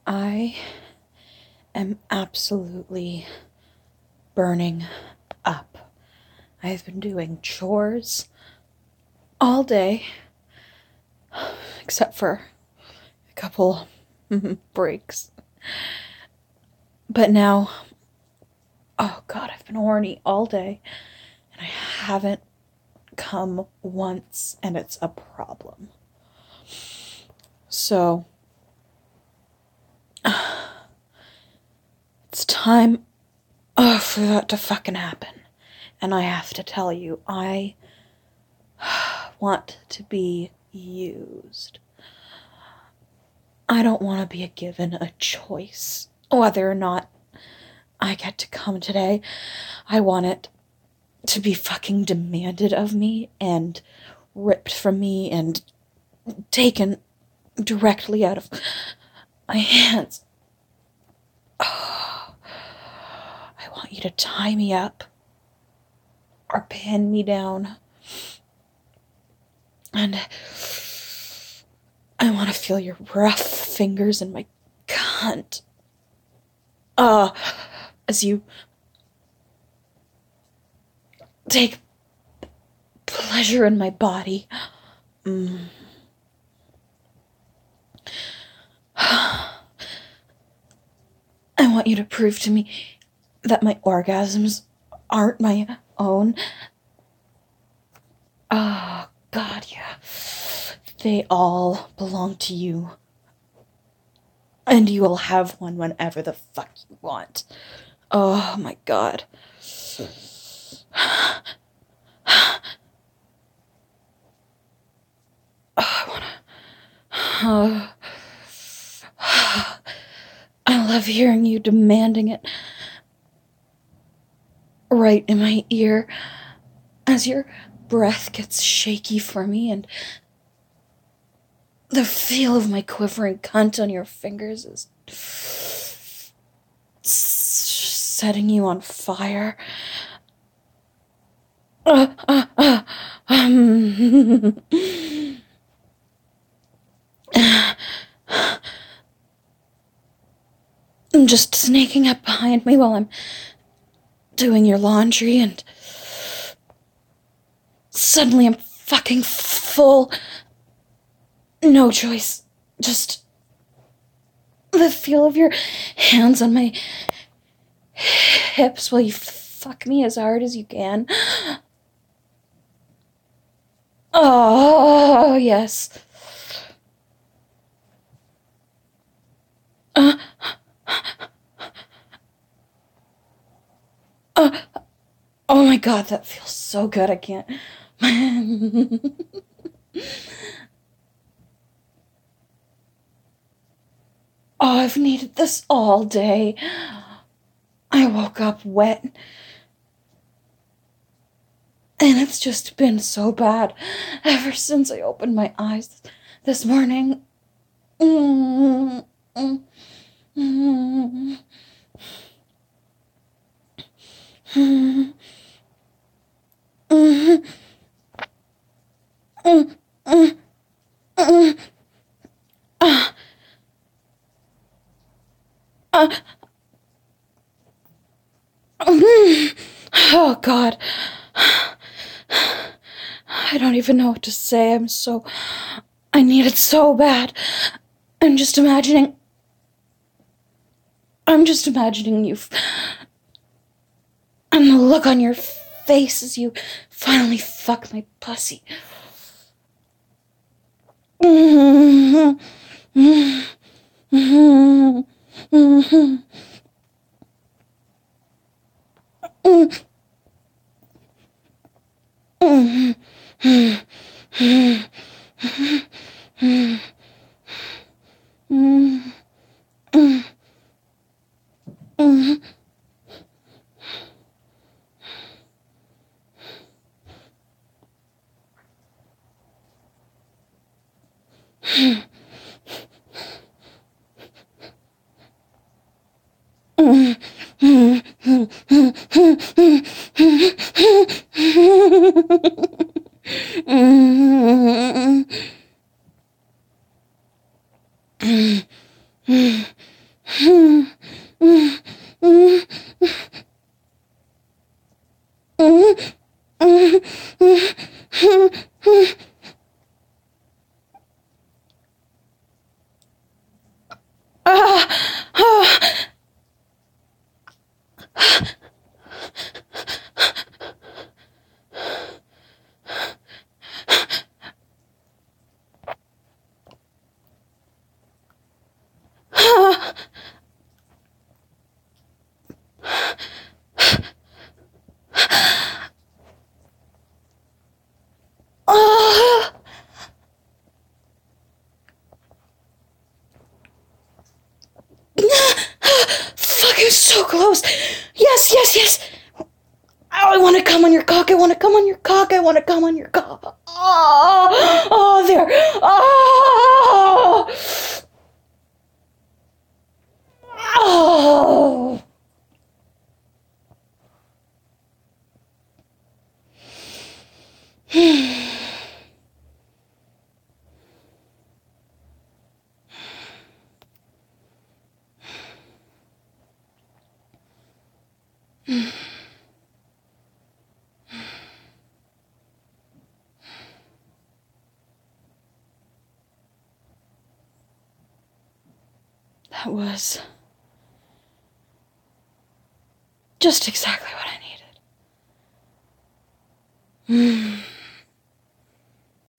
I am absolutely burning up. I have been doing chores all day, except for a couple breaks. But now, oh God, I've been horny all day and I haven't come once, and it's a problem. So, it's time for that to fucking happen. And I have to tell you, I want to be used. I don't want to be given a choice whether or not I get to come today. I want it to be fucking demanded of me and ripped from me and taken directly out of my hands. Oh, I want you to tie me up or pin me down. And I want to feel your rough fingers in my cunt. As you take pleasure in my body. I want you to prove to me that my orgasms aren't my own. Oh, God, yeah. They all belong to you. And you will have one whenever the fuck you want. Oh, my God. I love hearing you demanding it right in my ear as your breath gets shaky for me and the feel of my quivering cunt on your fingers is setting you on fire. Just sneaking up behind me while I'm doing your laundry, and suddenly I'm fucking full. No choice. Just the feel of your hands on my hips while you fuck me as hard as you can. Oh, yes. Oh my God, that feels so good. I can't. Oh, I've needed this all day. I woke up wet. And it's just been so bad ever since I opened my eyes this morning. Oh, God. I don't even know what to say. I need it so bad. I'm just imagining you and the look on your face as you finally fuck my pussy. Fucking so close. Yes, yes, yes. Oh, I want to come on your cock. I want to come on your cock. I want to come on your cock. Oh, oh, there. Oh, oh. That was just exactly what I needed.